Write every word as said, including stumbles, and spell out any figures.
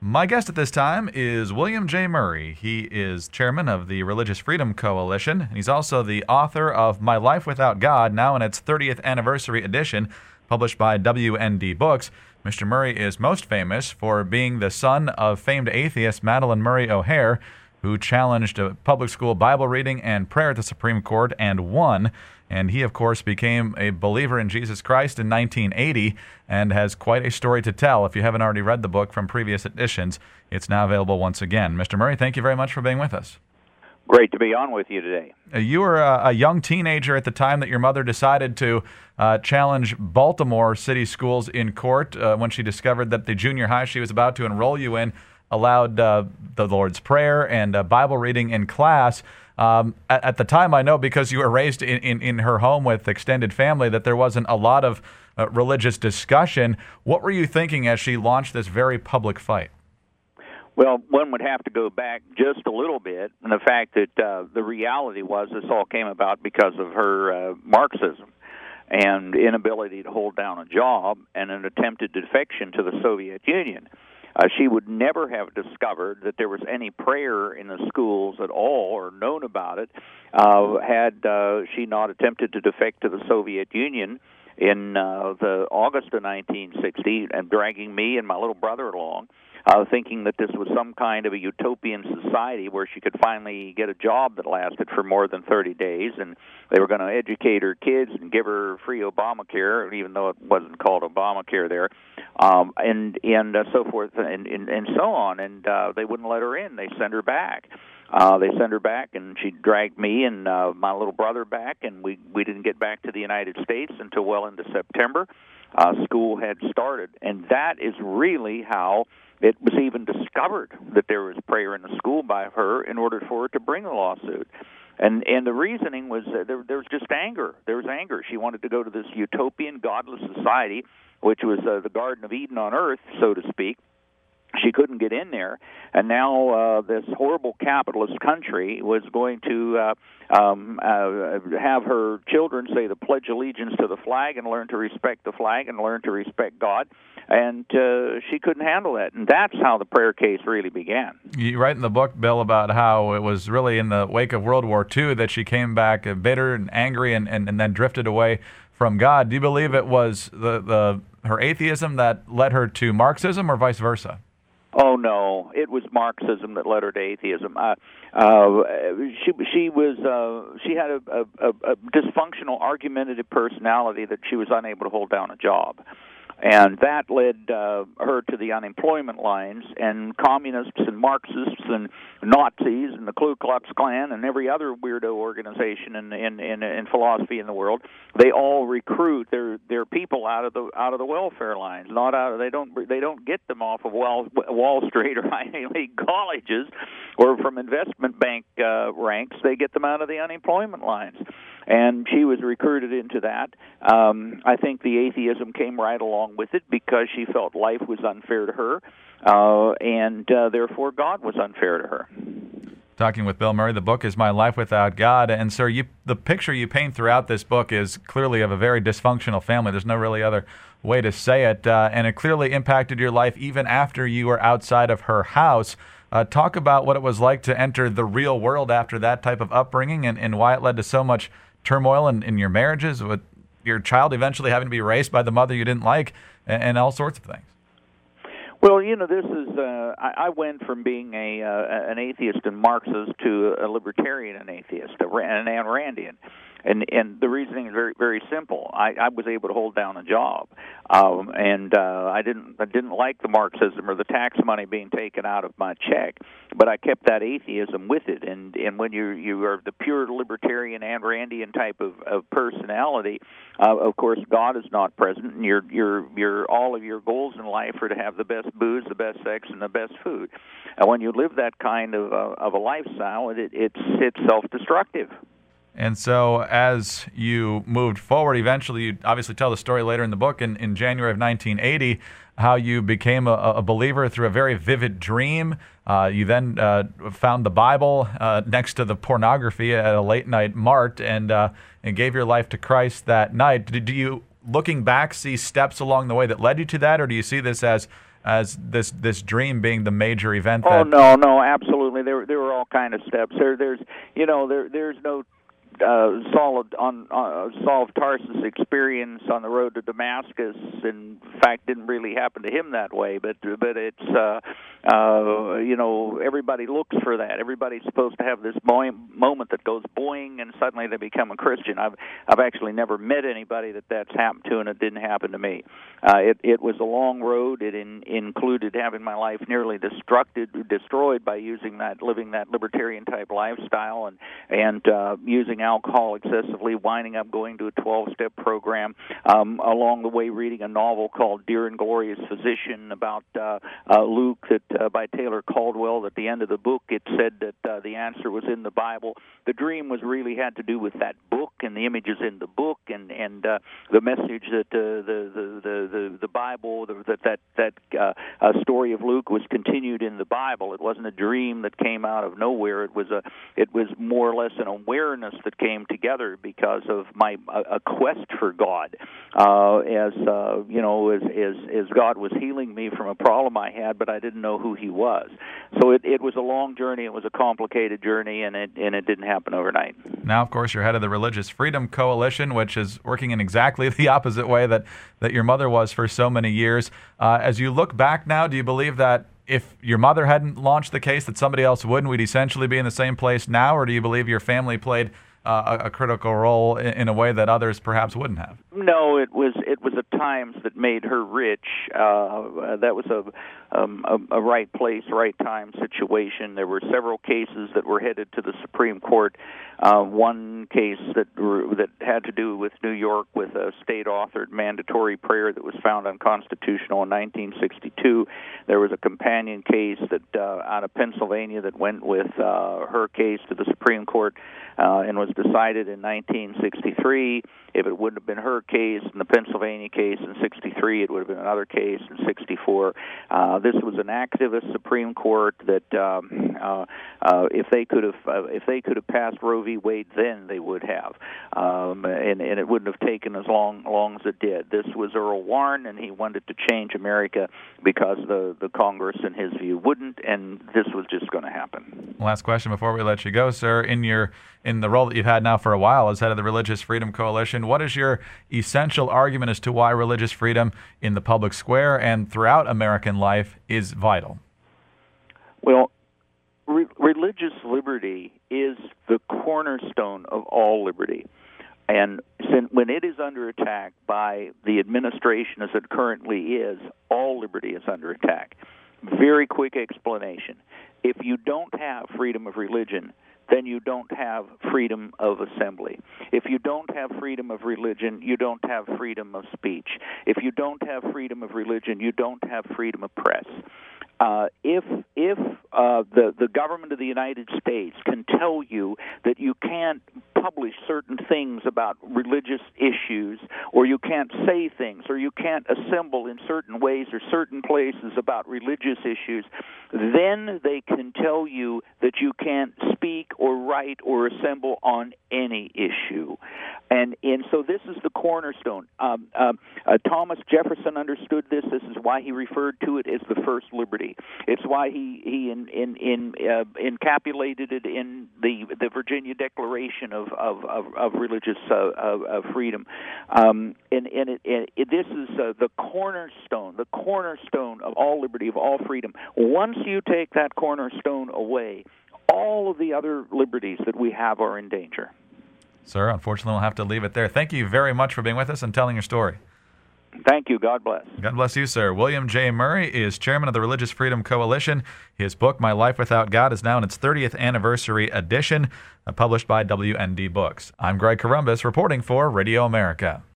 My guest at this time is William J. Murray. He is chairman of the Religious Freedom Coalition, and he's also the author of My Life Without God, now in its thirtieth anniversary edition, published by W N D Books. Mister Murray is most famous for being the son of famed atheist Madalyn Murray O'Hair, who challenged a public school Bible reading and prayer at the Supreme Court and won. And he, of course, became a believer in Jesus Christ in nineteen eighty and has quite a story to tell. If you haven't already read the book from previous editions, it's now available once again. Mister Murray, thank you very much for being with us. Great to be on with you today. Uh, you were a, a young teenager at the time that your mother decided to uh, challenge Baltimore City Schools in court uh, when she discovered that the junior high she was about to enroll you in allowed uh, the Lord's Prayer and uh, Bible reading in class. Um, at, at the time, I know, because you were raised in, in, in her home with extended family, that there wasn't a lot of uh, religious discussion. What were you thinking as she launched this very public fight? Well, one would have to go back just a little bit, and the fact that uh, the reality was this all came about because of her uh, Marxism and inability to hold down a job and an attempted defection to the Soviet Union. Uh, she would never have discovered that there was any prayer in the schools at all or known about it uh, had uh, she not attempted to defect to the Soviet Union in uh, the August of nineteen sixty and dragging me and my little brother along, uh, thinking that this was some kind of a utopian society where she could finally get a job that lasted for more than thirty days, and they were going to educate her kids and give her free Obamacare, even though it wasn't called Obamacare there, um, and and uh, so forth and, and, and so on. And uh, they wouldn't let her in. They sent her back. Uh, they sent her back, and she dragged me and uh, my little brother back, and we, we didn't get back to the United States until well into September. Uh, school had started, and that is really how it was even discovered that there was prayer in the school by her in order for her to bring a lawsuit. And and the reasoning was uh, there, there was just anger. There was anger. She wanted to go to this utopian, godless society, which was uh, the Garden of Eden on earth, so to speak. She couldn't get in there, and now uh, this horrible capitalist country was going to uh, um, uh, have her children say the Pledge of Allegiance to the flag and learn to respect the flag and learn to respect God, and uh, she couldn't handle that, and that's how the prayer case really began. You write in the book, Bill, about how it was really in the wake of World War Two that she came back bitter and angry and, and, and then drifted away from God. Do you believe it was the, the her atheism that led her to Marxism or vice versa? Oh no! It was Marxism that led her to atheism. Uh, uh, she she was uh, she had a, a, a dysfunctional, argumentative personality that she was unable to hold down a job, and that led uh, her to the unemployment lines. And communists and Marxists and Nazis and the Ku Klux Klan and every other weirdo organization in in, in, in philosophy in the world, they all recruit their their people out of the out of the welfare lines. Not out of, they don't they don't get them off of Wall Wall Street or Ivy League colleges or from investment bank uh, ranks. They get them out of the unemployment lines. And she was recruited into that. Um, I think the atheism came right along with it because she felt life was unfair to her, uh, and uh, therefore God was unfair to her. Talking with Bill Murray. The book is My Life Without God. And, sir, you, the picture you paint throughout this book is clearly of a very dysfunctional family. There's no really other way to say it. Uh, and it clearly impacted your life even after you were outside of her house. Uh, talk about what it was like to enter the real world after that type of upbringing and, and why it led to so much turmoil in, in your marriages, with your child eventually having to be raised by the mother you didn't like, and, and all sorts of things. Well, you know, this is, uh, I, I went from being a uh, an atheist and Marxist to a libertarian and atheist, an Ayn Randian. And and the reasoning is very very simple. I, I was able to hold down a job, um, and uh, I didn't I didn't like the Marxism or the tax money being taken out of my check, but I kept that atheism with it. And and when you you are the pure libertarian Ayn Randian type of, of personality, uh, of course God is not present, and your your your all of your goals in life are to have the best booze, the best sex, and the best food. And when you live that kind of uh, of a lifestyle, it, it's it's self-destructive. And so as you moved forward, eventually you obviously tell the story later in the book in, in January of nineteen eighty, how you became a, a believer through a very vivid dream. Uh, you then uh, found the Bible uh, next to the pornography at a late-night mart and, uh, and gave your life to Christ that night. Do you, looking back, see steps along the way that led you to that, or do you see this as as this this dream being the major event. Oh that... no, no, absolutely. There there were all kind of steps. There there's you know there there's no. Uh, Saul on uh, Saul of Tarsus experience on the road to Damascus. In fact, didn't really happen to him that way. But but it's uh, uh, you know everybody looks for that. Everybody's supposed to have this boing, moment that goes boing, and suddenly they become a Christian. I've I've actually never met anybody that that's happened to, and it didn't happen to me. Uh, it it was a long road. It in, included having my life nearly destructed, destroyed by using that, living that libertarian type lifestyle, and and uh, using alcohol excessively, winding up going to a twelve-step program, um, along the way reading a novel called Dear and Glorious Physician about uh, uh, Luke that uh, by Taylor Caldwell. At the end of the book, it said that uh, the answer was in the Bible. The dream was really had to do with that book and the images in the book and and uh, the message that uh, the, the the the the Bible the, that that that uh, uh, story of Luke was continued in the Bible. It wasn't a dream that came out of nowhere. It was a it was more or less an awareness that came together because of my a, a quest for God, uh, as uh, you know, as, as as God was healing me from a problem I had, but I didn't know who He was. So it, it was a long journey. It was a complicated journey, and it and it didn't happen overnight. Now, of course, you're head of the Religious Freedom Coalition, which is working in exactly the opposite way that that your mother was for so many years. Uh, as you look back now, do you believe that if your mother hadn't launched the case, that somebody else would, and we'd essentially be in the same place now, or do you believe your family played Uh, a, a critical role in, in a way that others perhaps wouldn't have? No, it was it was at times that made her rich. Uh, that was a, um, a a right place, right time situation. There were several cases that were headed to the Supreme Court. Uh, one case that were, that had to do with New York, with a state-authored mandatory prayer that was found unconstitutional in nineteen sixty-two. There was a companion case that uh, out of Pennsylvania that went with uh, her case to the Supreme Court uh, and was decided in nineteen sixty-three. If it wouldn't have been her case in the Pennsylvania case in sixty-three, it would have been another case in sixty-four. Uh, this was an activist Supreme Court that, um, uh, uh, if they could have, uh, if they could have passed Roe v. Wade, then they would have, um, and, and it wouldn't have taken as long, long as it did. This was Earl Warren, and he wanted to change America because the the Congress, in his view, wouldn't, and this was just going to happen. Last question before we let you go, sir. In your in the role that you've had now for a while as head of the Religious Freedom Coalition, what is your essential argument as to why religious freedom in the public square and throughout American life is vital? Well, re- religious liberty is the cornerstone of all liberty. And when it is under attack by the administration as it currently is, all liberty is under attack. Very quick explanation. If you don't have freedom of religion, then you don't have freedom of assembly. If you don't have freedom of religion, you don't have freedom of speech. If you don't have freedom of religion, you don't have freedom of press. Uh, if if uh, the the government of the United States can tell you that you can't publish certain things about religious issues, or you can't say things, or you can't assemble in certain ways or certain places about religious issues, then they can tell you that you can't speak or write or assemble on any issue. And and so this is the cornerstone. Um, uh, uh, Thomas Jefferson understood this. This is why he referred to it as the first liberty. It's why he he in in, in uh, encapsulated it in the the Virginia Declaration of of, of, of religious uh, of, of freedom. Um, and and it, it, it, this is uh, the cornerstone, the cornerstone of all liberty, of all freedom. Once you take that cornerstone away, all of the other liberties that we have are in danger. Sir, unfortunately, we'll have to leave it there. Thank you very much for being with us and telling your story. Thank you. God bless. God bless you, sir. William J. Murray is chairman of the Religious Freedom Coalition. His book, My Life Without God, is now in its thirtieth anniversary edition, uh, published by W N D Books. I'm Greg Corombos, reporting for Radio America.